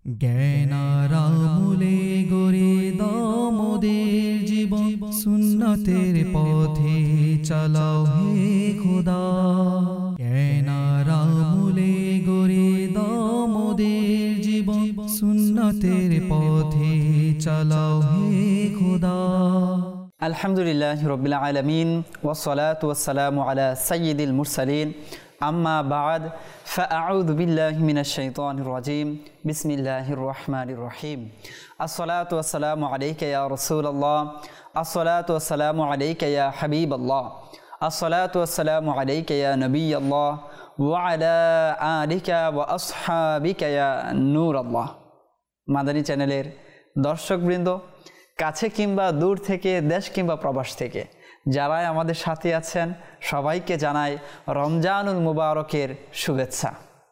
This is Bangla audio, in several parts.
জ্ঞানারামুলে গড়ে দাও মোদের জীবন, সুন্নতের পথে চালাও হে খোদা। জ্ঞানারামুলে গড়ে দাও মোদের জীবন, সুন্নতের পথে চালাও হে খোদা। আলহামদুলিল্লাহি রাব্বিল আলামিন ওয়াসসালাতু ওয়াসসালামু আলা সাইয়্যিদিল মুরসালিন, আম্মা বা'দ, ফাআউযু বিল্লাহি মিনাশ শাইতানির রাজীম। বিসমিল্লাহির রহমানির রহিম। আসসালাতু ওয়াসসালামু আলাইকা ইয়া রাসূলুল্লাহ, আসসালাতু ওয়াসসালামু আলাইকা ইয়া হাবিবাল্লাহ, আসসালাতু ওয়াসসালামু আলাইকা ইয়া নবিয়াল্লাহ ওয়া আলা আলিকা ওয়া আসহাবিকা ইয়া নূরাল্লাহ। মাদানী চ্যানেলের দর্শকবৃন্দ, কাছে কিংবা দূর থেকে, দেশ কিংবা প্রবাস থেকে যারাই আমাদের সাথে আছেন, সবাইকে জানাই রমজানুল মুবারকের শুভেচ্ছা।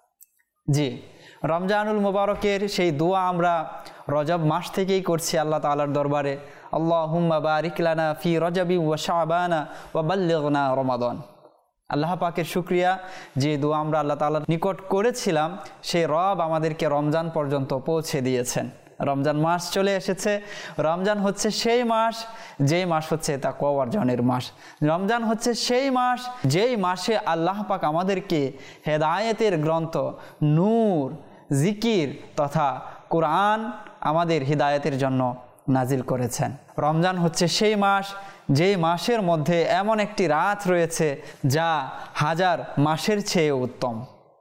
জি, রমজানুল মুবারকের সেই দোয়া আমরা রজব মাস থেকেই করছি আল্লাহ তাআলার দরবারে। আল্লাহুম্মা বারিক লানা ফি রজবি ওয়া শাবানা ওয়া বাল্লিগনা রমাদান। আল্লাহ পাকের শুকরিয়া, যে দোয়া আমরা আল্লাহ তাআলার নিকট করেছিলাম, সেই রব আমাদেরকে রমজান পর্যন্ত পৌঁছে দিয়েছেন। রমজান মাস চলে এসেছে। রমজান হচ্ছে সেই মাস যেই মাস হচ্ছে তাকওয়া অর্জনের মাস। রমজান হচ্ছে সেই মাস যেই মাসে আল্লাহ পাক আমাদেরকে হেদায়েতের গ্রন্থ নূর, জিকির তথা কোরআন আমাদের হিদায়েতের জন্য নাজিল করেছেন। রমজান হচ্ছে সেই মাস যেই মাসের মধ্যে এমন একটি রাত রয়েছে যা হাজার মাসের চেয়ে উত্তম।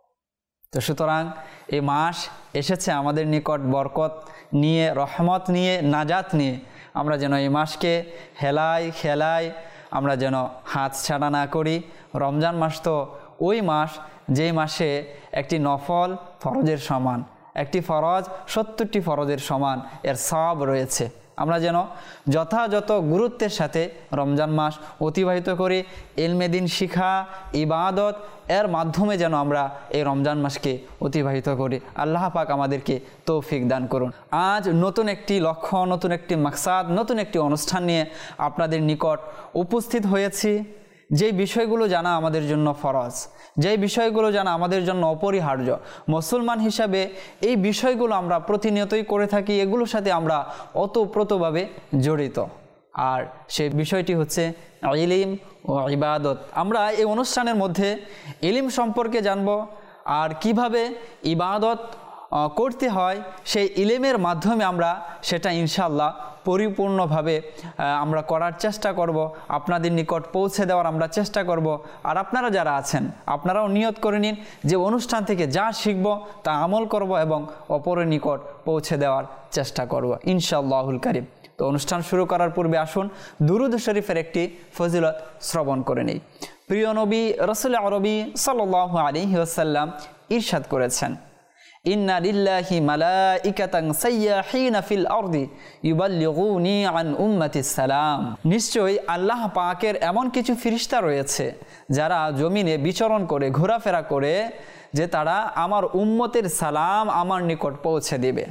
তো সুতরাং এই মাস এসেছে আমাদের নিকট বরকত নিয়ে, রহমত নিয়ে, নাজাত নিয়ে। আমরা যেন এই মাসকে হেলাই খেলাই আমরা যেন হাত ছাড়া না করি। রমজান মাস তো ওই মাস যেই মাসে একটি নফল ফরজের সমান, একটি ফরজ 70টি ফরজের সমান এর সওয়াব রয়েছে। আমরা যেন যথাযথ গুরুত্বের সাথে রমজান মাস অতিবাহিত করি। ইলমে দিন শিখা, ইবাদত এর মাধ্যমে যেন আমরা এই রমজান মাসকে অতিবাহিত করি। আল্লাহ পাক আমাদেরকে তৌফিক দান করুন। আজ নতুন একটি লক্ষ্য, নতুন একটি মাকসাদ, নতুন একটি অনুষ্ঠান নিয়ে আপনাদের নিকট উপস্থিত হয়েছি। যেই বিষয়গুলো জানা আমাদের জন্য ফরজ, যেই বিষয়গুলো জানা আমাদের জন্য অপরিহার্য, মুসলমান হিসাবে এই বিষয়গুলো আমরা প্রতিনিয়তই করে থাকি, এগুলোর সাথে আমরা ওতপ্রোতভাবে জড়িত। আর সেই বিষয়টি হচ্ছে ইলম ও ইবাদত। আমরা এই অনুষ্ঠানের মধ্যে ইলম সম্পর্কে জানব, আর কিভাবে ইবাদত করতে হয় সেই ইলমের মাধ্যমে আমরা সেটা ইনশাআল্লাহ পরিপূর্ণভাবে আমরা করার চেষ্টা করব, আপনাদের নিকট পৌঁছে দেওয়ার আমরা চেষ্টা করব। আর আপনারা যারা আছেন, আপনারাও নিয়ত করে নিন যে অনুষ্ঠান থেকে যা শিখব তা আমল করব এবং অপরের নিকট পৌঁছে দেওয়ার চেষ্টা করব ইনশাআল্লাহুল কারীম। তো অনুষ্ঠান শুরু করার পূর্বে আসুন দুরূদ শরীফের একটি ফজিলত শ্রবণ করে নিই। প্রিয় নবী রাসূল আরবি সাল্লাল্লাহু আলাইহি ওয়াসাল্লাম ইরশাদ করেছেন, ইন্না লিল্লাহি মালাইকাতান সাইয়াহিনা ফিল আরদি ইউবাল্লিগুনি আন উম্মতিস সালাম। নিশ্চয়ই আল্লাহ পাকের এমন কিছু ফেরেশতা রয়েছে যারা জমিনে বিচরণ করে, ঘোরাফেরা করে, যে তারা আমার উম্মতের সালাম আমার নিকট পৌঁছে দেবে।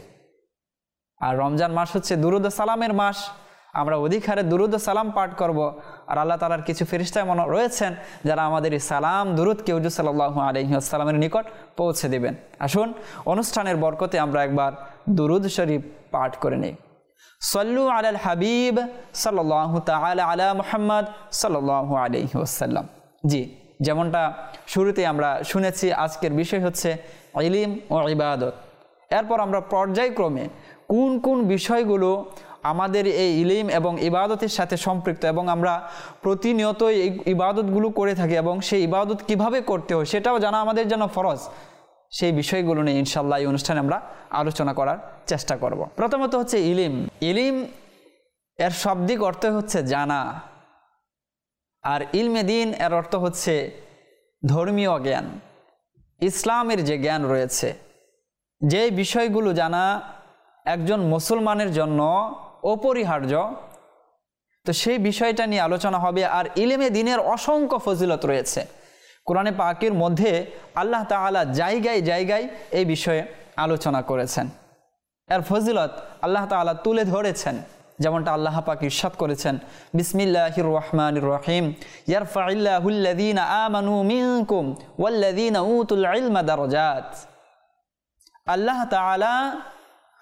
আর রমজান মাস হচ্ছে দুরূদ ও সালামের মাস। আমরা অধিক হারে দুরূদ ও সালাম পাঠ করব। আর আল্লাহ তাআলার কিছু ফেরেশতা এমন রয়েছেন যারা আমাদের এই সালাম দুরূদকে হুজুর সাল্লাল্লাহু আলাইহি ওয়াসাল্লামের নিকট পৌঁছে দেবেন। আসুন অনুষ্ঠানের বরকতে আমরা একবার দুরূদ শরীফ পাঠ করে নিই। সাল্লু আলাল হাবিব সাল্লাল্লাহু তাআলা আলা মুহাম্মদ সাল্লাল্লাহু আলাইহি ওয়াসাল্লাম। জি, যেমনটা শুরুতে আমরা শুনেছি, আজকের বিষয় হচ্ছে ইলম ও ইবাদত। এরপর আমরা পর্যায়ক্রমে কোন কোন বিষয়গুলো আমাদের এই ইলম এবং ইবাদতের সাথে সম্পৃক্ত এবং আমরা প্রতিনিয়ত এই ইবাদতগুলো করে থাকি এবং সেই ইবাদত কিভাবে করতে হয় সেটাও জানা আমাদের জন্য ফরজ, সেই বিষয়গুলো নিয়ে ইনশাআল্লাহ এই অনুষ্ঠানে আমরা আলোচনা করার চেষ্টা করব। প্রথমত হচ্ছে ইলম। ইলম এর শাব্দিক অর্থ হচ্ছে জানা, আর ইলমে দিন এর অর্থ হচ্ছে ধর্মীয় জ্ঞান, ইসলামের যে জ্ঞান রয়েছে, যে বিষয়গুলো জানা একজন মুসলমানের জন্য অপরিহার্য, তো সেই বিষয়টা নিয়ে আলোচনা হবে। আর ইলমে দিনের অসংখ্য ফজিলত রয়েছে। কোরআনে পাকের মধ্যে আল্লাহ তাআলা জায়গায় জায়গায় এই বিষয়ে আলোচনা করেছেন। এর ফজিলত আল্লাহ তাআলা তুলে ধরেছেন, যেমনটা আল্লাহ পাক ইরশাদ করেছেন, বিসমিল্লাহির রহমানির রহিম, ইয়ারফাইল্লাহুল্লাযীনা আমানু মিনকুম ওয়াল্লাযীনা উতুল ইলমা দারাজাত। আল্লাহ তাআলা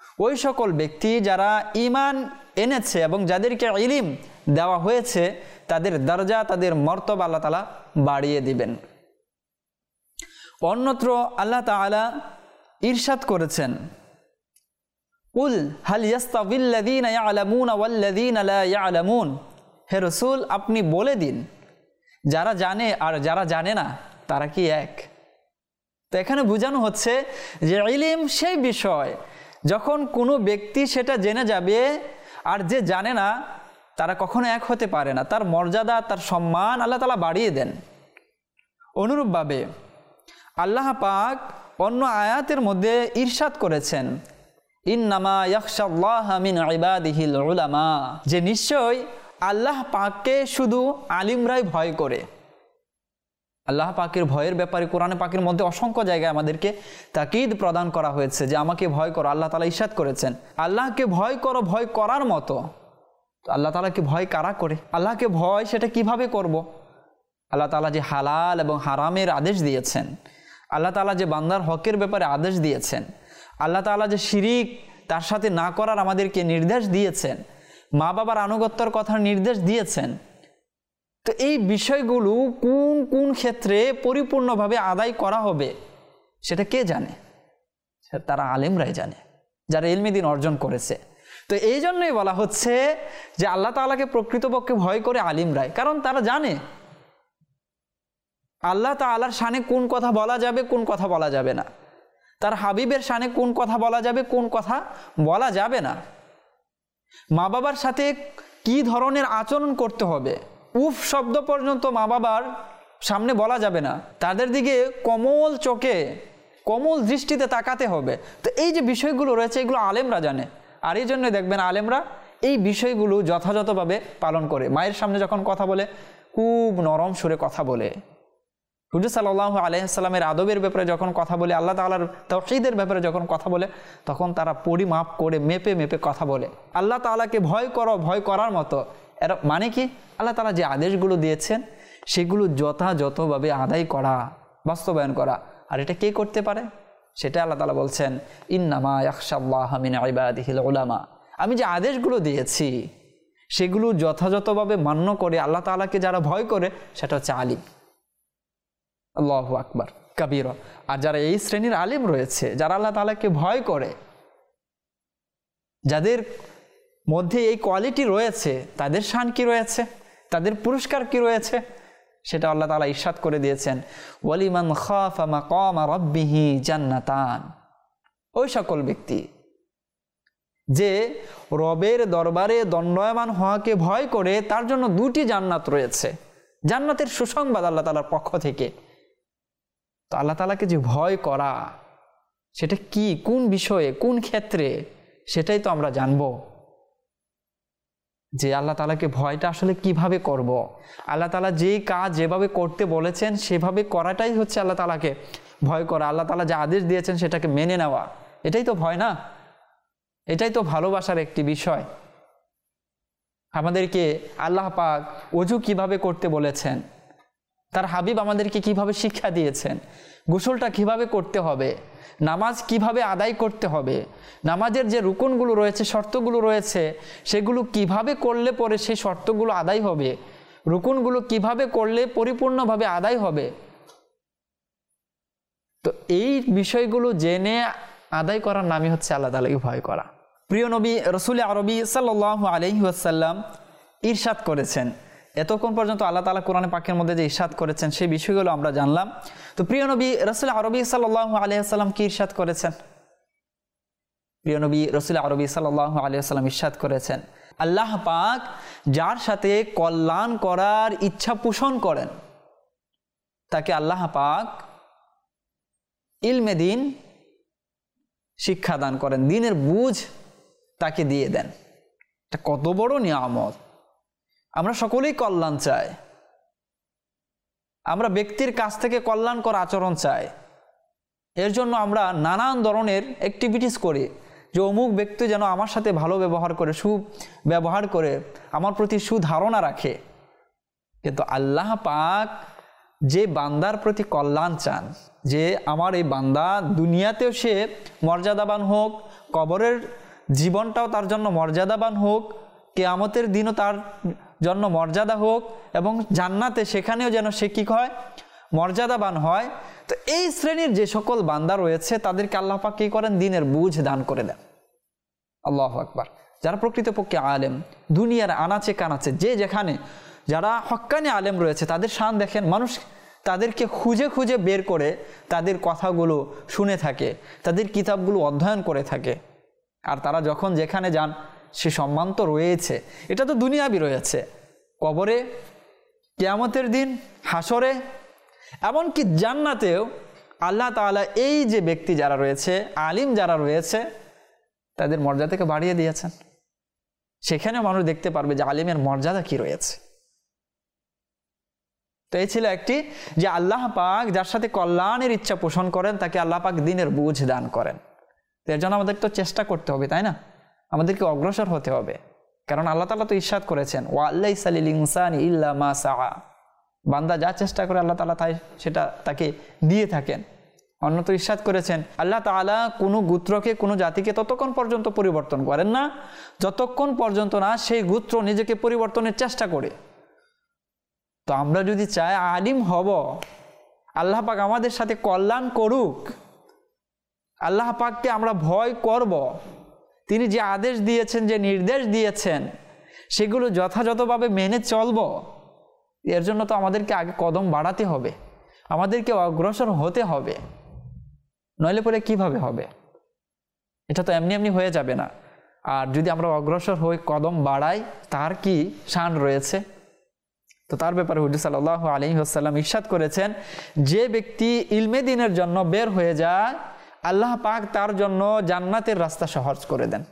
ওই সকল ব্যক্তি যারা ঈমান এনেছে এবং যাদেরকে ইলম দেওয়া হয়েছে তাদের দরজা, তাদের মর্তবা আল্লাহ তাআলা বাড়িয়ে দিবেন। অন্যত্র আল্লাহ তাআলা ইরশাদ করেছেন, উল হাল ইয়াস্তাবিল্লাযীনা ইয়ালামুনা ওয়াল্লাযীনা লা ইয়ালামুন, হে রাসূল আপনি বলে দিন যারা জানে আর যারা জানে না তারা কি এক? তো এখানে বোঝানো হচ্ছে যে ইলম সেই বিষয় যখন কোনো ব্যক্তি সেটা জেনে যাবে আর যে জানে না তারা কখনো এক হতে পারে না, তার মর্যাদা তার সম্মান আল্লাহ তাআলা বাড়িয়ে দেন। অনুরূপভাবে আল্লাহ পাক অন্য আয়াতের মধ্যে ইরশাদ করেছেন, ইন্নামা ইয়াখশাল্লাহা মিন ইবাদিহিল উলামা, যে নিশ্চয় আল্লাহ পাককে শুধু আলিমরাই ভয় করে। আল্লাহ পাকের ভয়ের ব্যাপারে কোরআনে পাকের মধ্যে অসংখ্য জায়গায় আমাদেরকে তাকিদ প্রদান করা হয়েছে যে আমাকে ভয় করো। আল্লাহ তাআলা ইরশাদ করেছেন আল্লাহকে ভয় করো ভয় করার মতো। তো আল্লাহ তাআলাকে ভয় কারা করে? আল্লাহকে ভয় সেটা কিভাবে করব? আল্লাহ তাআলা যে হালাল এবং হারামের আদেশ দিয়েছেন, আল্লাহ তাআলা যে বান্দার হকের ব্যাপারে আদেশ দিয়েছেন, আল্লাহ তাআলা যে শিরিক তার সাথে না করার আমাদেরকে নির্দেশ দিয়েছেন, মা বাবার আনুগত্যের কথা নির্দেশ দিয়েছেন, তো এই বিষয়গুলো কোন কোন ক্ষেত্রে পরিপূর্ণভাবে আদায় করা হবে সেটা কে জানে? তারা আলেমরাই জানে, যারা ইলমে দ্বীন অর্জন করেছে। তো এই জন্যই বলা হচ্ছে যে আল্লাহ তাআলাকে প্রকৃতপক্ষে ভয় করে আলিমরাই, কারণ তারা জানে আল্লাহ তাআলার শানে কোন কথা বলা যাবে কোন কথা বলা যাবে না, তার হাবিবের শানে কোন কথা বলা যাবে কোন কথা বলা যাবে না, মা বাবার সাথে কি ধরনের আচরণ করতে হবে, উফ শব্দ পর্যন্ত মা বাবার সামনে বলা যাবে না, তাদের দিকে কোমল চোখে কোমল দৃষ্টিতে তাকাতে হবে। তো এই যে বিষয়গুলো রয়েছে এগুলো আলেমরা জানে, আর এই জন্য দেখবেন আলেমরা এই বিষয়গুলো যথাযথভাবে পালন করে। মায়ের সামনে যখন কথা বলে খুব নরম সুরে কথা বলে, হুজুর সাল্লাল্লাহু আলাইহি ওয়াসাল্লামের আদবের ব্যাপারে যখন কথা বলে, আল্লাহ তাআলার তাওহীদের ব্যাপারে যখন কথা বলে, তখন তারা পরিমাপ করে মেপে মেপে কথা বলে। আল্লাহ তাআলাকে ভয় করো ভয় করার মতো, এর মানে কি? আল্লাহ তাআলা যে আদেশগুলো দিয়েছেন সেগুলো যথাযথভাবে আদায় করা, বাস্তবায়ন করা। আর এটা কে করতে পারে? সেটা আল্লাহ তাআলা বলছেন, ইন্নামা ইয়াখশাল্লাহা মিন ইবাদিহিল উলামা, আমি যে আদেশগুলো দিয়েছি সেগুলো যথাযথভাবে মান্য করে আল্লাহ তাআলাকে যারা ভয় করে সেটা হচ্ছে আলিম। আল্লাহু আকবার কাবীরা। আর যারা এই শ্রেণীর আলিম রয়েছে, যারা আল্লাহ তাআলাকে ভয় করে, যাদের মধ্যে এই কোয়ালিটি রয়েছে, তাদের শান কি রয়েছে, তাদের পুরস্কার কি রয়েছে, সেটা আল্লাহ তাআলা ইরশাদ করে দিয়েছেন, ওয়ালিমান খাফা মাকামা রাব্বিহি জান্নাতান। ওই সকল ব্যক্তি যে রবের দরবারে দণ্ডায়মান হওয়াকে ভয় করে, তার জন্য দুটি জান্নাত রয়েছে, জান্নাতের সুসংবাদ আল্লাহ তাআলার পক্ষ থেকে। তো আল্লাহ তাআলাকে যে ভয় করা সেটা কি, কোন বিষয়ে, কোন ক্ষেত্রে, সেটাই তো আমরা জানবো যে আল্লাহ তাআলাকে ভয়টা আসলে কিভাবে করব। আল্লাহ তাআলা যেই কাজ যেভাবে করতে বলেছেন সেভাবে করাটাই হচ্ছে আল্লাহ তাআলাকে ভয় করা। আল্লাহ তাআলা যে আদেশ দিয়েছেন সেটাকে মেনে নেওয়া, এটাই তো ভয় না? এটাই তো ভালোবাসার একটি বিষয়। আমাদেরকে আল্লাহ পাক ওযু কিভাবে করতে বলেছেন, তার হাবিব আমাদেরকে কিভাবে শিক্ষা দিয়েছেন, গোসলটা কিভাবে করতে হবে, নামাজ কিভাবে আদায় করতে হবে, নামাজের যে রুকনগুলো রয়েছে, শর্তগুলো রয়েছে, সেগুলো কিভাবে করলে পরে সেই শর্তগুলো আদায় হবে, রুকনগুলো কিভাবে করলে পরিপূর্ণভাবে আদায় হবে। তো এই বিষয়গুলো জেনে আদায় করার নামই হচ্ছে আল্লাহ তাআলাকে ভয় করা। প্রিয় নবী রাসূল আরবি সাল্লাল্লাহু আলাইহি ওয়াসাল্লাম ইরশাদ করেছেন। এতক্ষণ পর্যন্ত আল্লাহ তাআলা কোরআনে পাকের মধ্যে যে ইরশাদ করেছেন সেই বিষয়গুলো আমরা জানলাম। তো প্রিয় নবী রাসূল আরবি সাল্লাল্লাহু আলাইহি ওয়াসাল্লাম কি ইরশাদ করেছেন? প্রিয় নবী রাসূল আরবি সাল্লাল্লাহু আলাইহি ওয়াসাল্লাম ইরশাদ করেছেন, আল্লাহ পাক যার সাথে কল্যাণ করার ইচ্ছা পোষণ করেন তাকে আল্লাহ পাক ইলমে দ্বীন শিক্ষা দান করেন, দ্বীনের বুঝ তাকে দিয়ে দেন। এটা কত বড় নিয়ামত! আমরা সকলেই কল্যাণ চাই, আমরা ব্যক্তির কাছ থেকে কল্যাণকর আচরণ চাই। এর জন্য আমরা নানান ধরনের অ্যাক্টিভিটিস করি যে অমুক ব্যক্তি যেন আমার সাথে ভালো ব্যবহার করে, সুব্যবহার করে, আমার প্রতি সুধারণা রাখে। কিন্তু আল্লাহ পাক যে বান্দার প্রতি কল্যাণ চান, যে আমার এই বান্দা দুনিয়াতেও সে মর্যাদাবান হোক, কবরের জীবনটাও তার জন্য মর্যাদাবান হোক, কিয়ামতের দিনও তার জন্য মর্যাদা হোক, এবং জান্নাতে সেখানেও যেন সে কি হয়, মর্যাদাবান হয়। তো এই শ্রেণীর যে সকল বান্দা রয়েছে তাদেরকে আল্লাহ পাক কি করেন, দ্বীনের বুঝ দান করে দেন। আল্লাহু আকবার। যারা প্রকৃতপক্ষে আলেম, দুনিয়ার আনাচে কানাচে যে যেখানে যারা হক্কানি আলেম রয়েছে, তাদের শান দেখেন, মানুষ তাদেরকে খুঁজে খুঁজে বের করে তাদের কথাগুলো শুনে থাকে, তাদের কিতাবগুলো অধ্যয়ন করে থাকে। আর তারা যখন যেখানে যান সে সম্মান তো রয়েছে, এটা তো দুনিয়াবি রয়েছে, কবরে, কিয়ামতের দিন, হাসরে, এমনকি জান্নাতেও আল্লাহ তাআলা এই যে ব্যক্তি যারা রয়েছে, আলিম যারা রয়েছে, তাদের মর্যাদাকে বাড়িয়ে দিয়েছেন। সেখানেও মানুষ দেখতে পারবে যে আলিমের মর্যাদা কি রয়েছে। তো এই ছিল একটি, যে আল্লাহ পাক যার সাথে কল্যাণের ইচ্ছা পোষণ করেন তাকে আল্লাহ পাক দ্বীনের বুঝ দান করেন। এর জন্য আমাদের তো চেষ্টা করতে হবে, তাই না? আমাদেরকে অগ্রসর হতে হবে, কারণ আল্লাহ তাআলা তো ইরশাদ করেছেন, ওয়ালাইসা লিল ইনসানি ইল্লা মা সাআ। বান্দা যা চেষ্টা করে আল্লাহ তাআলা তাই সেটা তাকে দিয়ে থাকেন। অন্যত্র ইরশাদ করেছেন, আল্লাহ তাআলা কোনো গোত্রকে, কোনো জাতিকে ততক্ষণ পর্যন্ত পরিবর্তন করেন না যতক্ষণ পর্যন্ত না সেই গোত্র নিজেকে পরিবর্তনের চেষ্টা করে। তো আমরা যদি চাই আলিম হব, আল্লাহ পাক আমাদের সাথে কল্যাণ করুক, আল্লাহ পাককে আমরা ভয় করব, তিনি যে আদেশ দিয়েছেন, যে নির্দেশ দিয়েছেন, সেগুলো যথাযথভাবে মেনে চলব, এর জন্য তো আমাদেরকে আগে কদম বাড়াতে হবে, আমাদেরকে অগ্রসর হতে হবে, নইলে পরে কিভাবে হবে? এটা তো এমনি এমনি হয়ে যাবে না। আর যদি আমরা অগ্রসর হই, কদম বাড়াই, তার কি শান রয়েছে? তো তার ব্যাপারে হুজুর সাল্লাল্লাহু আলাইহি ওয়াসাল্লাম ইরশাদ করেছেন, যে ব্যক্তি ইলমে দ্বীনের জন্য বের হয়ে যায়, আল্লাহ পাক তার জন্য জান্নাতের রাস্তা সহজ করে দেন।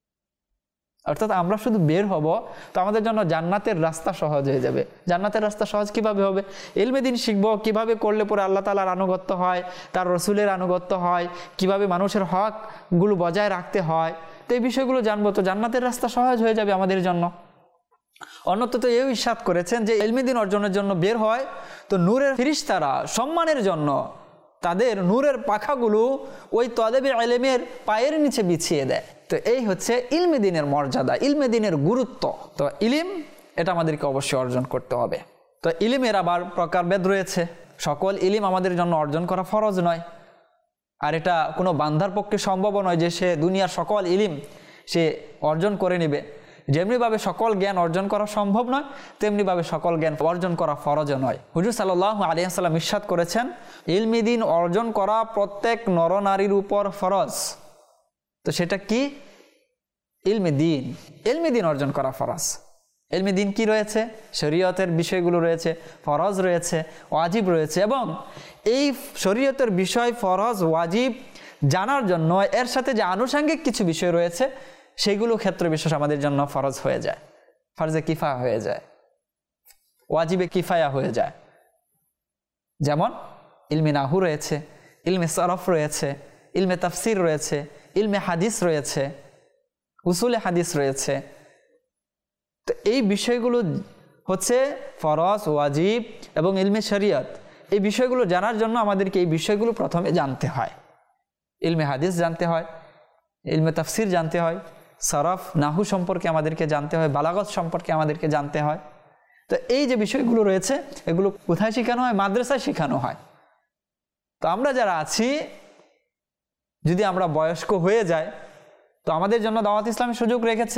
অর্থাৎ আমরা শুধু বের হব, তো আমাদের জন্য জান্নাতের রাস্তা সহজ হয়ে যাবে। জান্নাতের রাস্তা সহজ কিভাবে হবে? ইলমে দ্বীন শিখবো, কিভাবে করলে পরে আল্লাহ তাআলার আনুগত্য হয়, তার রসুলের আনুগত্য হয়, কিভাবে মানুষের হকগুলো বজায় রাখতে হয়, তো এই বিষয়গুলো জানবো, তো জান্নাতের রাস্তা সহজ হয়ে যাবে আমাদের জন্য। অন্যত্র তো এও ইরশাদ করেছেন যে ইলমে দ্বীন অর্জনের জন্য বের হয়, তো নূরের ফেরেশতারা সম্মানের জন্য তাদের নূরের পাখাগুলো ওই তলেবে ইলমের পায়ের নিচে বিছিয়ে দেয়। তো এই হচ্ছে ইলমে দ্বীনের মর্যাদা, ইলমে দ্বীনের গুরুত্ব। তো ইলম এটা আমাদেরকে অবশ্যই অর্জন করতে হবে। তো ইলমের আবার প্রকারভেদ রয়েছে, সকল ইলম আমাদের জন্য অর্জন করা ফরজ নয়, আর এটা কোনো বান্দার পক্ষে সম্ভব নয় যে সে দুনিয়ার সকল ইলম সে অর্জন করে নেবে। যেমনিভাবে সকল জ্ঞান অর্জন করা সম্ভব নয়, তেমনিভাবে সকল জ্ঞান অর্জন করা ফরজও নয়। হুজুর সাল্লাল্লাহু আলাইহি ওয়াসাল্লাম ইরশাদ করেছেন, ইলমে দ্বীন অর্জন করা প্রত্যেক নরনারীর উপর ফরজ। তো সেটা কি? ইলমে দ্বীন, ইলমে দ্বীন অর্জন করা ফরজ। ইলমে দ্বীন কি রয়েছে? শরীয়তের বিষয়গুলো রয়েছে, ফরজ রয়েছে, ওয়াজিব রয়েছে, এবং এই শরীয়তের বিষয়, ফরজ, ওয়াজিব জানার জন্য এর সাথে যে আনুষঙ্গিক কিছু বিষয় রয়েছে, সেগুলো ক্ষেত্র বিশেষ আমাদের জন্য ফরজ হয়ে যায়, ফরজে কিফায়া হয়ে যায়, ওয়াজিবে কিফায়া হয়ে যায়। যেমন ইলমে নাহু রয়েছে, ইলমে সরফ রয়েছে, ইলমে তাফসির রয়েছে, ইলমে হাদিস রয়েছে, উসুলে হাদিস রয়েছে। তো এই বিষয়গুলো হচ্ছে ফরজ, ওয়াজিব এবং ইলমে শরিয়ত। এই বিষয়গুলো জানার জন্য আমাদেরকে এই বিষয়গুলো প্রথমে জানতে হয়। ইলমে হাদিস জানতে হয়, ইলমে তাফসির জানতে হয়, সরফ নাহু সম্পর্কে আমাদেরকে জানতে হয়, বালাগত সম্পর্কে আমাদেরকে জানতে হয়। তো এই যে বিষয়গুলো রয়েছে, এগুলো কোথায় শেখানো হয়? মাদ্রাসায় শেখানো হয়। তো আমরা যারা আছি, যদি আমরা বয়স্ক হয়ে যাই, তো আমাদের জন্য দাওয়াত ইসলামের সুযোগ রেখেছে।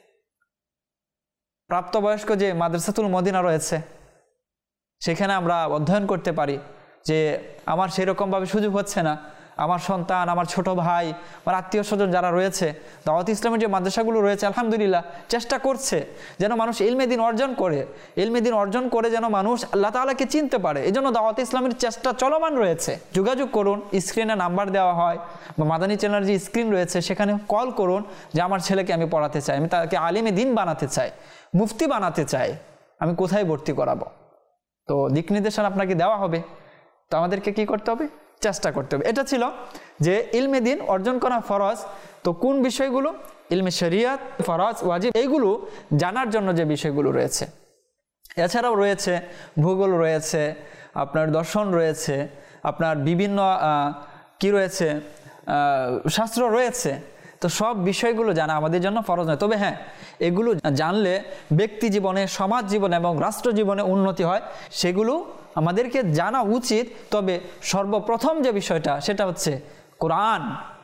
প্রাপ্তবয়স্ক যে মাদ্রাসাতুল মদিনা রয়েছে, সেখানে আমরা অধ্যয়ন করতে পারি। যে আমার সেরকমভাবে সুযোগ হচ্ছে না, আমার সন্তান, আমার ছোট ভাই, আমার আত্মীয় স্বজন যারা রয়েছে, দাওয়াত ইসলামের যে মাদ্রাসাগুলো রয়েছে, আলহামদুলিল্লাহ চেষ্টা করছে যেন মানুষ ইলমে দ্বীন অর্জন করে, ইলমে দ্বীন অর্জন করে যেন মানুষ আল্লাহ তাআলাকে চিনতে পারে। এই জন্য দাওয়াত ইসলামের চেষ্টা চলমান রয়েছে। যোগাযোগ করুন, স্ক্রিনে নাম্বার দেওয়া হয়, বা মাদানী চ্যানেলের যে স্ক্রিন রয়েছে সেখানে কল করুন যে আমার ছেলেকে আমি পড়াতে চাই, আমি তাকে আলিমে দ্বীন বানাতে চাই, মুফতি বানাতে চাই, আমি কোথায় ভর্তি করাবো? তো দিক নির্দেশনা আপনাকে দেওয়া হবে। তো আমাদেরকে কি করতে হবে? চেষ্টা করতে হবে। এটা ছিল যে ইলমে দ্বীন অর্জন করা ফরজ। তো কোন বিষয়গুলো? ইলমে শরিয়ত, ফরজ, ওয়াজিব, এইগুলো জানার জন্য যে বিষয়গুলো রয়েছে। এছাড়াও রয়েছে ভূগোল রয়েছে, আপনার দর্শন রয়েছে, আপনার বিভিন্ন কি রয়েছে, শাস্ত্র রয়েছে, তো সব বিষয়গুলো জানা আমাদের জন্য ফরজ নয়, তবে হ্যাঁ এগুলো জানলে ব্যক্তি জীবনে, সমাজ জীবনে এবং রাষ্ট্র জীবনে উন্নতি হয়, সেগুলো আমাদেরকে জানা উচিত। তবে সর্বপ্রথম যে বিষয়টা সেটা হচ্ছে কোরআন।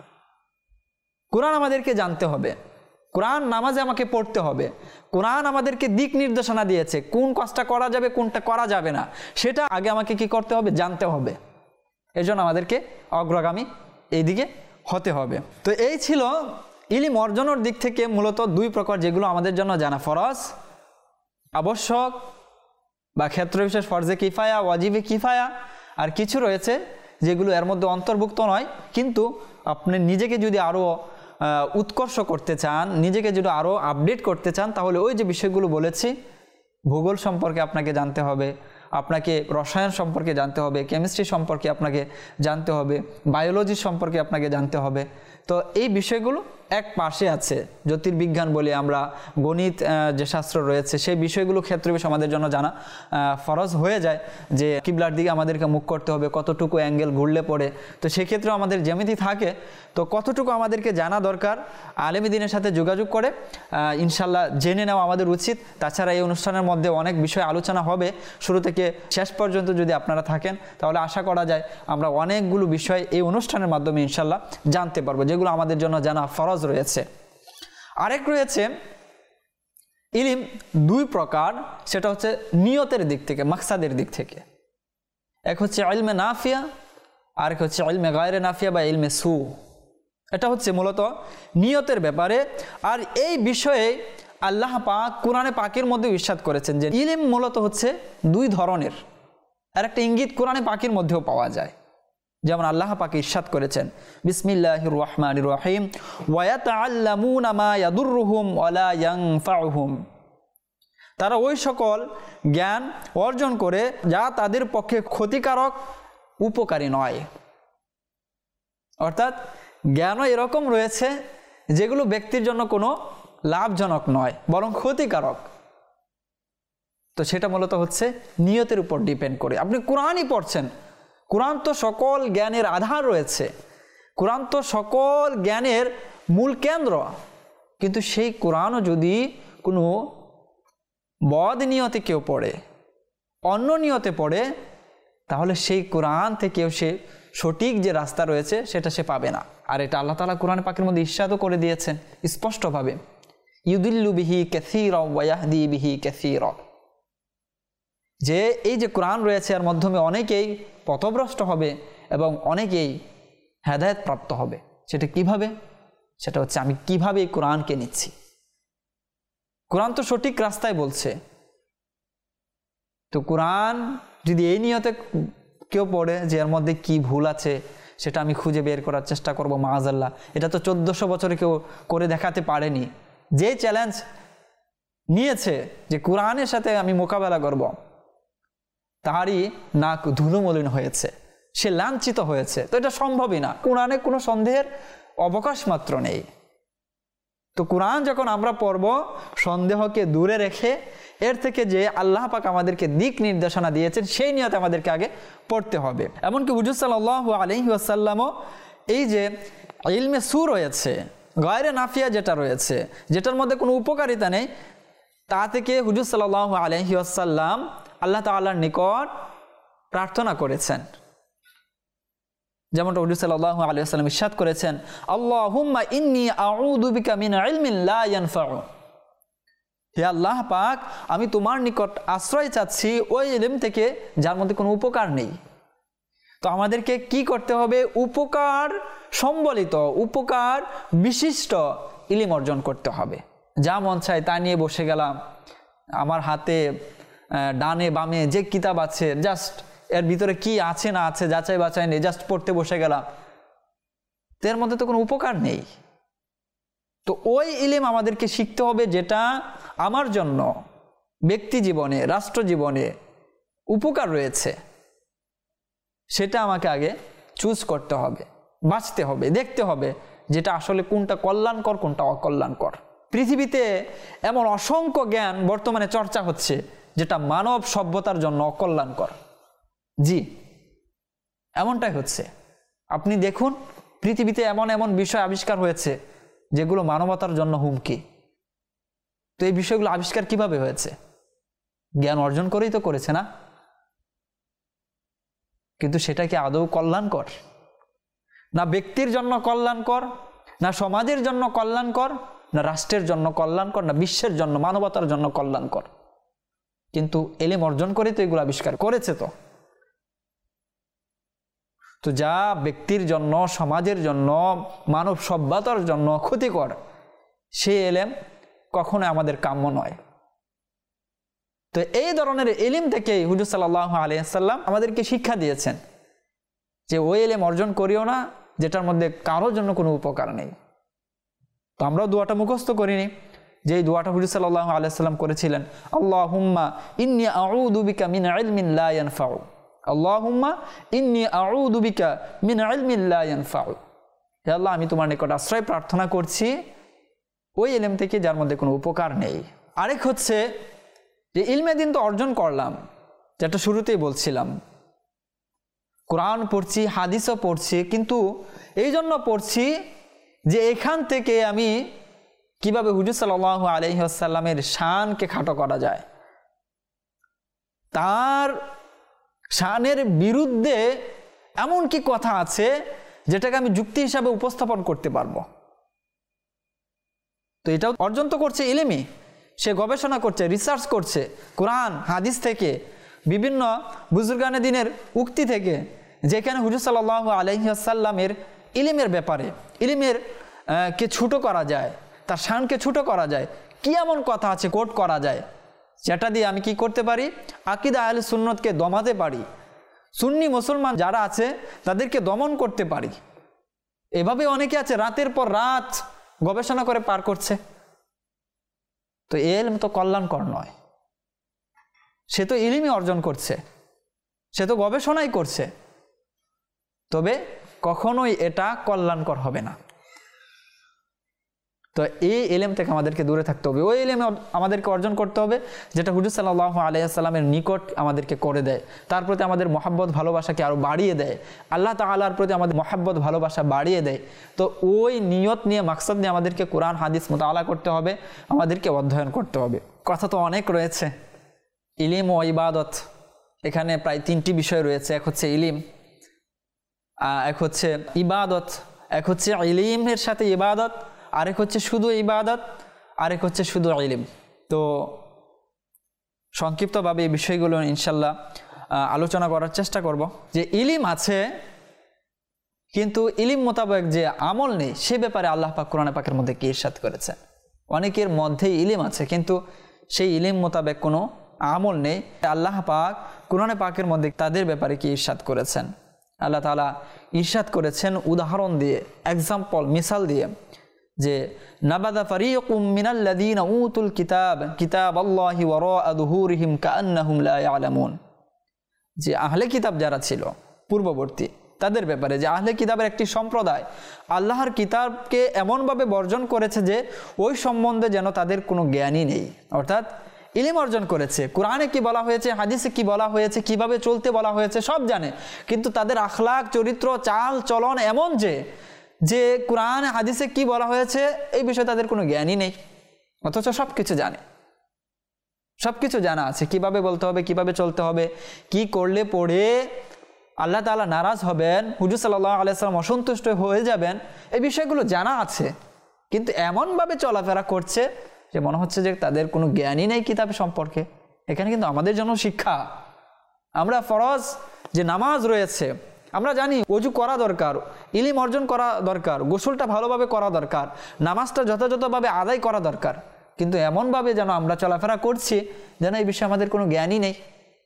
কোরআন আমাদেরকে জানতে হবে, কোরআন নামাজে আমাকে পড়তে হবে, কোরআন আমাদেরকে দিক নির্দেশনা দিয়েছে, কোন কাজটা করা যাবে কোনটা করা যাবে না সেটা আগে আমাকে কি করতে হবে, জানতে হবে। এজন্য আমাদেরকে অগ্রগামী এইদিকে হতে হবে। তো এই ছিল ইলম অর্জনের দিক থেকে মূলত দুই প্রকার, যেগুলো আমাদের জন্য জানা ফরজ, আবশ্যক বা ক্ষেত্র বিশেষ ফরজে কিফায়া, ওয়াজিবে কিফায়া, আর কিছু রয়েছে যেগুলো এর মধ্যে অন্তর্ভুক্ত নয়, কিন্তু আপনি নিজেকে যদি আরও উৎকর্ষ করতে চান, নিজেকে যদি আরও আপডেট করতে চান, তাহলে ওই যে বিষয়গুলো বলেছি, ভূগোল সম্পর্কে আপনাকে জানতে হবে, আপনাকে রসায়ন সম্পর্কে জানতে হবে, কেমিস্ট্রি সম্পর্কে আপনাকে জানতে হবে, বায়োলজি সম্পর্কে আপনাকে জানতে হবে। তো এই বিষয়গুলো এক পাশে আছে। জ্যোতির্বিজ্ঞান বলি আমরা, গণিত যে শাস্ত্র রয়েছে, সেই বিষয়গুলো ক্ষেত্রে বেশ আমাদের জন্য জানা ফরজ হয়ে যায়, যে কিবলার দিকে আমাদেরকে মুখ করতে হবে, কতটুকু অ্যাঙ্গেল ঘুরলে পড়ে, তো সেক্ষেত্রে আমাদের জ্যামিতি থাকে, তো কতটুকু আমাদেরকে জানা দরকার আলেমী দিনের সাথে যোগাযোগ করে ইনশাল্লাহ জেনে নেওয়া আমাদের উচিত। তাছাড়া এই অনুষ্ঠানের মধ্যে অনেক বিষয় আলোচনা হবে, শুরু থেকে শেষ পর্যন্ত যদি আপনারা থাকেন তাহলে আশা করা যায় আমরা অনেকগুলো বিষয় এই অনুষ্ঠানের মাধ্যমে ইনশাল্লাহ জানতে পারবো, যেগুলো আমাদের জন্য জানা ফরজ রয়েছে। আরেক রয়েছে ইলম দুই প্রকার, সেটা হচ্ছে নিয়তের দিক থেকে, মাকসাদের দিক থেকে। এক হচ্ছে ইলমে নাফিয়া, আরেক হচ্ছে ইলমে গায়রে নাফিয়া বা ইলমে সু। এটা হচ্ছে মূলত নিয়তের ব্যাপারে। আর এই বিষয়ে আল্লাহ পাক কোরআনে পাকের মধ্যে ইরশাদ করেছেন যে ইলম মূলত হচ্ছে দুই ধরনের, আর একটা ইঙ্গিত কোরআনে পাকের মধ্যেও পাওয়া যায়। যেমন আল্লাহ পাক ইরশাদ করেছেন, বিসমিল্লাহির রহমানির রহিম, ওয়া ইয়াতাআল্লামুনা মা ইয়াদুররুহুম ওয়া লা ইয়ানফাউহুম। তারা ওই সকল জ্ঞান অর্জন করে যা তাদের পক্ষে ক্ষতিকারক, উপকারী নয়। অর্থাৎ জ্ঞানও এরকম রয়েছে যেগুলো ব্যক্তির জন্য কোনো লাভজনক নয়, বরং ক্ষতিকারক। তো সেটা মূলত হচ্ছে নিয়তের উপর ডিপেন্ড করে। আপনি কোরআনই পড়ছেন, কোরআন তো সকল জ্ঞানের আধার রয়েছে, কোরআন তো সকল জ্ঞানের মূল কেন্দ্র, কিন্তু সেই কোরআনও যদি কোনো বদ নিয়তে কেউ পড়ে, অন্য নিয়তে পড়ে, তাহলে সেই কোরআন থেকেও সে সঠিক যে রাস্তা রয়েছে সেটা সে পাবে না। আর এটা আল্লাহ তাআলা কোরআন পাকের মধ্যে ইরশাদও করে দিয়েছেন স্পষ্টভাবে, ইউদিল্লু বিহি কাসীরা ওয়া ইয়াহদি বিহি কাসীরা, যে এই যে কোরআন রয়েছে এর মাধ্যমে অনেকেই পথভ্রষ্ট হবে এবং অনেকেই হেদায়েত প্রাপ্ত হবে। সেটা কিভাবে? সেটা হচ্ছে আমি কিভাবে এই কোরআনকে নিচ্ছি। কোরআন তো সঠিক রাস্তায় বলছে, তো কোরআন যদি এই নিয়তে কেউ পড়ে যে এর মধ্যে কি ভুল আছে সেটা আমি খুঁজে বের করার চেষ্টা করব, মাআযাল্লাহ, এটা তো 1400 বছরে কেউ করে দেখাতে পারেনি। যে চ্যালেঞ্জ নিয়েছে যে কোরআনের সাথে আমি মোকাবেলা করব, তারই নাক ধুলোমলিন হয়েছে, সে লাঞ্ছিত হয়েছে। তো এটা সম্ভবই না, কোরআনে কোনো সন্দেহের অবকাশ মাত্র নেই। তো কোরআন যখন আমরা পড়ব, সন্দেহকে দূরে রেখে এর থেকে যে আল্লাহ পাক আমাদেরকে দিক নির্দেশনা দিয়েছেন সেই নিয়তে আমাদেরকে আগে পড়তে হবে। এমনকি হুজুর সাল্লাল্লাহু আলাইহি ওয়াসাল্লামও এই যে ইলমে সু রয়েছে, গায়রে নাফিয়া যেটা রয়েছে, যেটার মধ্যে কোনো উপকারিতা নেই, তা থেকে হুজুর সাল্লাল্লাহু আলাইহি ওয়াসাল্লাম আল্লাহ তাআলার নিকট প্রার্থনা করেছেন। যেমনটা হুজুর সাল্লাল্লাহু আলাইহি ওয়াসাল্লাম ইরশাদ করেছেন, আল্লাহুম্মা ইন্নী আউযু বিকা মিন ইলমিন লা ইয়ানফাউ। হে আল্লাহ পাক, আমি তোমার নিকট আশ্রয় চাচ্ছি ওই ইলম থেকে যার মধ্যে কোনো উপকার নেই। তো আমাদেরকে কি করতে হবে? উপকার সম্বলিত, উপকার বিশিষ্ট ইলম অর্জন করতে হবে। যা মন চায় তা নিয়ে বসে গেলাম, আমার হাতে ডানে বামে যে কিতাব আছে, জাস্ট এর ভিতরে কি আছে না আছে যাচাই বাছাই নেই, জাস্ট পড়তে বসে গেলাম, এর মধ্যে তো কোনো উপকার নেই। তো ওই ইলম আমাদেরকে শিখতে হবে যেটা আমার জন্য ব্যক্তি জীবনে, রাষ্ট্র জীবনে উপকার রয়েছে, সেটা আমাকে আগে চুজ করতে হবে, বাঁচতে হবে, দেখতে হবে যেটা আসলে কোনটা কল্যাণকর কোনটা অকল্যাণকর। পৃথিবীতে এমন অসংখ্য জ্ঞান বর্তমানে চর্চা হচ্ছে যেটা মানব সভ্যতার জন্য অকল্যাণকর। জি, এমনটাই হচ্ছে। আপনি দেখুন পৃথিবীতে এমন এমন বিষয় আবিষ্কার হয়েছে যেগুলো মানবতার জন্য হুমকি। তো এই বিষয়গুলো আবিষ্কার কিভাবে হয়েছে? জ্ঞান অর্জন করেই তো করেছে না? কিন্তু সেটা কি আদৌ কল্যাণকর? না ব্যক্তির জন্য কল্যাণকর, না সমাজের জন্য কল্যাণকর, না রাষ্ট্রের জন্য কল্যাণকর, না বিশ্বের জন্য, মানবতার জন্য কল্যাণকর। কিন্তু এলেম অর্জন করে তো এগুলো আবিষ্কার করেছে। তো যা ব্যক্তির জন্য, সমাজের জন্য, মানব সভ্যতার জন্য ক্ষতিকর, সেই এলেম কখনো আমাদের কাম্য নয়। তো এই ধরনের এলিম থেকেই হুজুর সাল্লাল্লাহু আলাইহি ওয়াসাল্লাম আমাদেরকে শিক্ষা দিয়েছেন যে ওই এলেম অর্জন করিও না যেটার মধ্যে কারোর জন্য কোনো উপকার নেই। তো আমরাও দোয়াটা মুখস্থ করিনি, যে এই দোয়াটা হুজুর সাল্লাল্লাহু আলাইহি ওয়াসাল্লাম করেছিলেন, আল্লাহুম্মা ইন্নী আউযু বিকা মিন ইলমিন লা ইয়ানফাউ, আল্লাহুম্মা ইন্নী আউযু বিকা মিন ইলমিন লা ইয়ানফাউ। হে আল্লাহ, আমি তোমার নিকট আশ্রয় প্রার্থনা করছি ওই ইলম থেকে যার মধ্যে কোনো উপকার নেই। আরেক হচ্ছে যে ইলমে দিন তো অর্জন করলাম, যেটা শুরুতেই বলছিলাম, কোরআন পড়ছি, হাদিসও পড়ছি, কিন্তু এই জন্য পড়ছি যে এখান থেকে আমি কিভাবে হুজুর সাল্লাল্লাহু আলাইহি ওয়াসাল্লামের শানকে খাটো করা যায়, তার শানের বিরুদ্ধে এমন কি কথা আছে যেটাকে আমি যুক্তি হিসাবে উপস্থাপন করতে পারবো। তো এটাও অর্জন তো করছে ইলমি, সে গবেষণা করছে, রিসার্চ করছে কোরআন হাদিস থেকে, বিভিন্ন বুজুর্গানে দিনের উক্তি থেকে, যেখানে হুজুর সাল্লাল্লাহু আলাইহি ওয়াসাল্লামের ইলমের ব্যাপারে, ইলমের কে ছোট করা যায়, তার শানকে ছোট করা যায়, কি এমন কথা আছে কোট করা যায় যেটা দিয়ে আমি কি করতে পারি, আকিদা আহলে সুন্নতকে দমাতে পারি, সুন্নি মুসলমান যারা আছে তাদেরকে দমন করতে পারি। এভাবে অনেকে আছে রাতের পর রাত গবেষণা করে পার করছে। তো ইলম তো কল্যাণকর নয়, সে তো ইলমই অর্জন করছে, সে তো গবেষণাই করছে, তবে কখনোই এটা কল্যাণকর হবে না। তো এই ইলম থেকে আমাদেরকে দূরে থাকতে হবে, ওই ইলম আমাদেরকে অর্জন করতে হবে যেটা হুজুর সাল্লাল্লাহু আলাইহি ওয়াসাল্লামের নিকট আমাদেরকে করে দেয়, তার প্রতি আমাদের মহব্বত ভালোবাসাকে আরো বাড়িয়ে দেয়, আল্লাহ তাআলার প্রতি আমাদের মহব্বত ভালোবাসা বাড়িয়ে দেয়। তো ওই নিয়ত নিয়ে, মাকসাদ নিয়ে আমাদেরকে কোরআন হাদিস মুতাআলা করতে হবে, আমাদেরকে অধ্যয়ন করতে হবে। কথা তো অনেক রয়েছে, ইলম ও ইবাদত, এখানে প্রায় তিনটি বিষয় রয়েছে। এক হচ্ছে ইলম, এক হচ্ছে ইবাদত, এক হচ্ছে ইলমের সাথে ইবাদত, আরেক হচ্ছে শুধু ইবাদত, আরেক হচ্ছে শুধু ইলম। তো সংক্ষিপ্তভাবে এই বিষয়গুলো ইনশাল্লাহ আলোচনা করার চেষ্টা করব। যে ইলম আছে কিন্তু ইলম মোতাবেক যে আমল নেই, সে ব্যাপারে আল্লাহ পাক কোরআন পাকের মধ্যে কি ইরশাদ করেছেন। অনেকের মধ্যেই ইলম আছে কিন্তু সেই ইলম মোতাবেক কোনো আমল নেই। আল্লাহ পাক কোরআন পাকের মধ্যে তাদের ব্যাপারে কি ইরশাদ করেছেন। আল্লাহ তাআলা ইরশাদ করেছেন উদাহরণ দিয়ে, এক্সাম্পল, মিসাল দিয়ে, যে নাবাদা ফারিকুম মিনাল্লাযীনা উতুল কিতাবাল্লাহি ওয়ারাআ যুহুরিহিম কাআন্নাহুম লা ইয়ালামুন। যে আহলে কিতাব যারা ছিল পূর্ববর্তী, তাদের ব্যাপারে যে আহলে কিতাবের একটি সম্প্রদায় আল্লাহর কিতাবকে এমনভাবে বর্জন করেছে যে ওই সম্বন্ধে যেন তাদের কোনো জ্ঞানই নেই। অর্থাৎ ইলম অর্জন করেছে, কোরআনে কি বলা হয়েছে, হাদিসে কি বলা হয়েছে, কিভাবে চলতে বলা হয়েছে সব জানে, কিন্তু তাদের আখলাক, চরিত্র, চাল চলন এমন যে কোরআন হাদিসে কি বলা হয়েছে এই বিষয়ে তাদের কোনো জ্ঞানই নেই, অথচ সব কিছু জানে, সব কিছু জানা আছে, কিভাবে বলতে হবে, কিভাবে চলতে হবে, কি করলে পড়ে আল্লাহ তাআলা নারাজ হবেন, হুজুর সাল্লাল্লাহু আলাইহি ওয়াসাল্লাম অসন্তুষ্ট হয়ে যাবেন, এই বিষয়গুলো জানা আছে, কিন্তু এমনভাবে চলাফেরা করছে যে মনে হচ্ছে যে তাদের কোনো জ্ঞানই নেই কিতাব সম্পর্কে। এখানে কিন্তু আমাদের জন্য শিক্ষা। আমরা ফরজ যে নামাজ রয়েছে আমরা জানি, ওযু করা দরকার, ইলম অর্জন করা দরকার, গোসলটা ভালোভাবে করা দরকার, নামাজটা যথাযথভাবে আদায় করা দরকার, কিন্তু এমনভাবে যেন আমরা চলাফেরা করছি যেন এই বিষয়ে আমাদের কোনো জ্ঞানই নেই।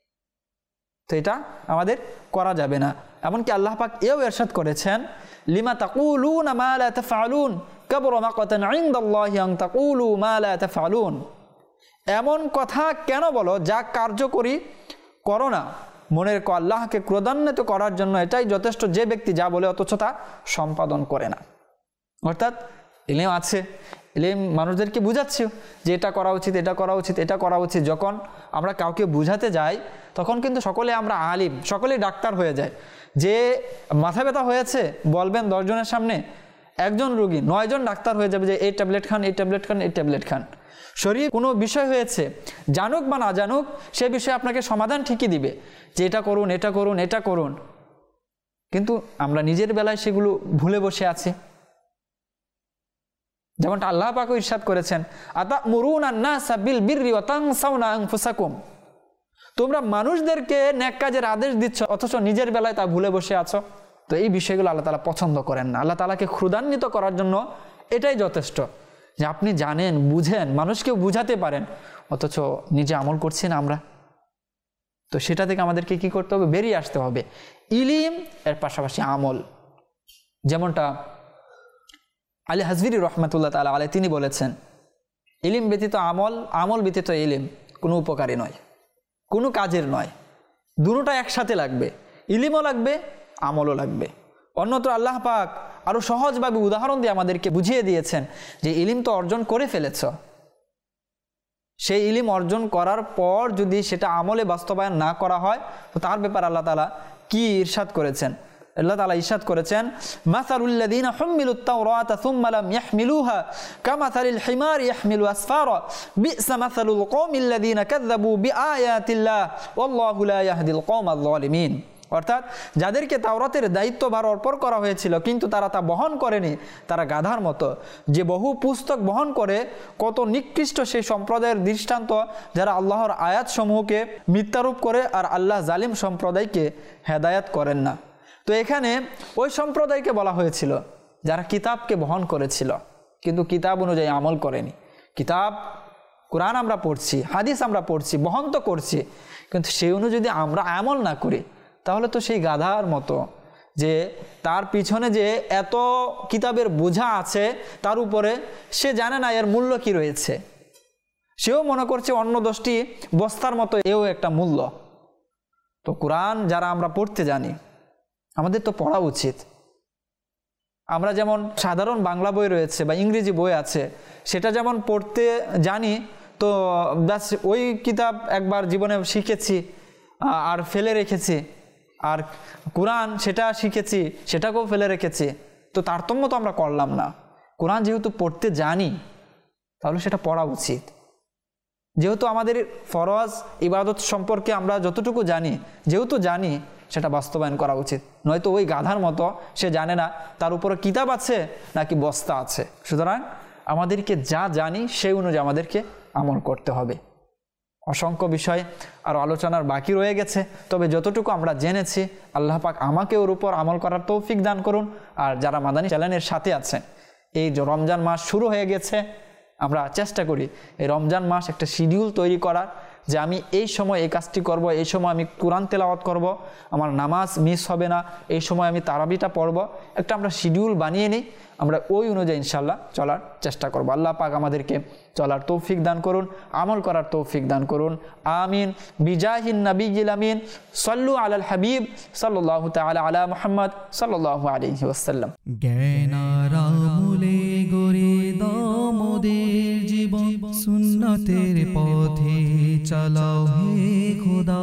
তো এটা আমাদের করা যাবে না। এমনকি আল্লাহ পাক এও ইরশাদ করেছেন, লিমা তাকুলুনা মা লা তাফআলুন কাবুরা মাকাতান ইনদাল্লাহি আন তাকুলু মা লা তাফআলুন। এমন কথা কেন বলো যা কার্যকরী করো না, মনের আল্লাহকে ক্রোধান্বিত করার জন্য এটাই যথেষ্ট যে ব্যক্তি যা বলে অথচ তা সম্পাদন করে না। অর্থাৎ ইলম আছে, ইলম মানুষদেরকে বুঝাচ্ছে যে এটা করা উচিত, এটা করা উচিত, এটা করা উচিত। যখন আমরা কাউকে বুঝাতে যাই তখন কিন্তু সকলে আমরা আলিম, সকলেই ডাক্তার হয়ে যায়। যে মাথা ব্যথা হয়েছে বলবেন 10 জনের সামনে, একজন রোগী 9 জন ডাক্তার হয়ে যাবে যে এই ট্যাবলেট খান, এই ট্যাবলেট খান, এই ট্যাবলেট খান। শরীর কোনো বিষয় হয়েছে, জানুক বা না জানুক, সে বিষয়ে আপনাকে সমাধান ঠিকই দিবে যে এটা করুন, এটা করুন, এটা করুন। কিন্তু আমরা নিজের বেলায় সেগুলো ভুলে বসে আছি। যেমনটা আল্লাহ পাক ইরশাদ করেছেন, আতামুরুনা আন-নাসা বিল বিররি ওয়া তানসাউনা আনফুসাকুম, তোমরা মানুষদেরকে নেক কাজের আদেশ দিচ্ছ অথচ নিজের বেলায় তা ভুলে বসে আছো। তো এই বিষয়গুলো আল্লাহ তাআলা পছন্দ করেন না। আল্লাহ তাআলাকে ক্ষুধান্বিত করার জন্য এটাই যথেষ্ট যে আপনি জানেন, বুঝেন, মানুষকেও বুঝাতে পারেন, অথচ নিজে আমল করছি না আমরা। তো সেটা থেকে আমাদেরকে কি করতে হবে? বেরিয়ে আসতে হবে। ইলিম এর পাশাপাশি আমল। যেমনটা আলী হাজভিরি রহমাতুল্লাহ তাআলা আলাইহি তিনি বলেছেন, ইলিম ব্যতীত আমল, আমল ব্যতীত ইলিম কোনো উপকারী নয়, কোনো কাজের নয়। দুটোটা একসাথে লাগবে, ইলিমও লাগবে, আমলও লাগবে। অন্যত্র আল্লাহ পাক আরো সহজভাবে উদাহরণ দিয়ে আমাদেরকে বুঝিয়ে দিয়েছেন যে ইলিম তো অর্জন করে ফেলেছ, সেই ইলিম অর্জন করার পর যদি সেটা আমলে বাস্তবায়ন না করা হয় তো তার ব্যাপারে আল্লাহ তাআলা কি ইরশাদ করেছেন? আল্লাহ তাআলা ইরশাদ করেছেন, মাসালুল্লাযীনা হুমিলুত তাওরাতা সুম্মা লাম ইয়াহমিলুহা কামাসালিল হিমারি ইয়াহমিলু আসফারা বি'সা মাসালুল কওমিল্লাযীনা কাযযাবু বিআয়াতিল্লাহ ওয়াল্লাহু লা ইয়াহদিল কওমাল যালিমিন। অর্থাৎ যাদেরকে তাওরাতের দায়িত্বভার অর্পণ করা হয়েছিল কিন্তু তারা তা বহন করেনি, তারা গাধার মতো যে বহু পুস্তক বহন করে। কত নিকৃষ্ট সেই সম্প্রদায়ের দৃষ্টান্ত যারা আল্লাহর আয়াতসমূহকে মিথ্যারূপ করে আর আল্লাহ জালিম সম্প্রদায়কে হেদায়াত করেন না। তো এখানে ওই সম্প্রদায়কে বলা হয়েছিল যারা কিতাবকে বহন করেছিল কিন্তু কিতাব অনুযায়ী আমল করেনি। কিতাব কোরআন আমরা পড়ছি, হাদিস আমরা পড়ছি, বহন তো করছি, কিন্তু সেই অনুযায়ী যদি আমরা আমল না করি তাহলে তো সেই গাধার মতো, যে তার পিছনে যে এত কিতাবের বোঝা আছে তার উপরে সে জানে না এর মূল্য কি রয়েছে। সেও মনে করছে অন্য 10টি বস্তার মতো এও একটা মূল্য। তো কোরআন যারা আমরা পড়তে জানি, আমাদের তো পড়া উচিত। আমরা যেমন সাধারণ বাংলা বই রয়েছে বা ইংরেজি বই আছে, সেটা যেমন পড়তে জানি, তো ওই কিতাব একবার জীবনে শিখেছি আর ফেলে রেখেছি, আর কোরআন সেটা শিখেছি সেটাকেও ফেলে রেখেছি। তো তারতম্য তো আমরা করলাম না। কোরআন যেহেতু পড়তে জানি তাহলে সেটা পড়া উচিত। যেহেতু আমাদের ফরজ ইবাদত সম্পর্কে আমরা যতটুকু জানি, যেহেতু জানি সেটা বাস্তবায়ন করা উচিত। নয়তো ওই গাধার মতো সে জানে না তার উপরে কিতাব আছে নাকি বস্তা আছে। সুতরাং আমাদেরকে যা জানি সেই অনুযায়ী আমাদেরকে আমল করতে হবে। অসংখ্য বিষয় আর আলোচনার বাকি রয়ে গেছে, তবে যতটুকু আমরা জেনেছি আল্লাহ পাক আমাকে ওর উপর আমল করার তৌফিক দান করুন। আর যারা মাদানী চ্যানেলের সাথে আছেন, এই যে রমজান মাস শুরু হয়ে গেছে, আমরা চেষ্টা করি এই রমজান মাস একটা শিডিউল তৈরি করার, যে আমি এই সময় এই কাজটি করব, এই সময় আমি কোরআন তেলাওয়াত করব, আমার নামাজ মিস হবে না, এই সময় আমি তারাবিটা পড়ব। একটা আমরা শিডিউল বানিয়ে নিই, আমরা ওই অনুযায়ী ইনশাল্লাহ চলার চেষ্টা করব। আল্লাহ পাক আমাদেরকে চলার তৌফিক দান করুন, আমল করার তৌফিক দান করুন। আমিন। বিজাহিন নবিয়্যিল আমিন। সাল্লু আলাল হাবিব সাল্লাল্লাহু তাআলা আলা মুহাম্মদ সাল্লাল্লাহু আলাইহি ওয়াসাল্লাম। জ্ঞানারামুলে গড়ে দাও মোদের জীবন, সুন্নতের পথে চালাও হে খোদা।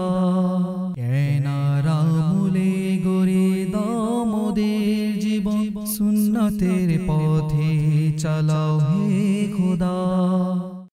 জ্ঞানারামুলে গড়ে দাও মোদের জীবন, সুন্নতের পথে চালাও হে খোদা।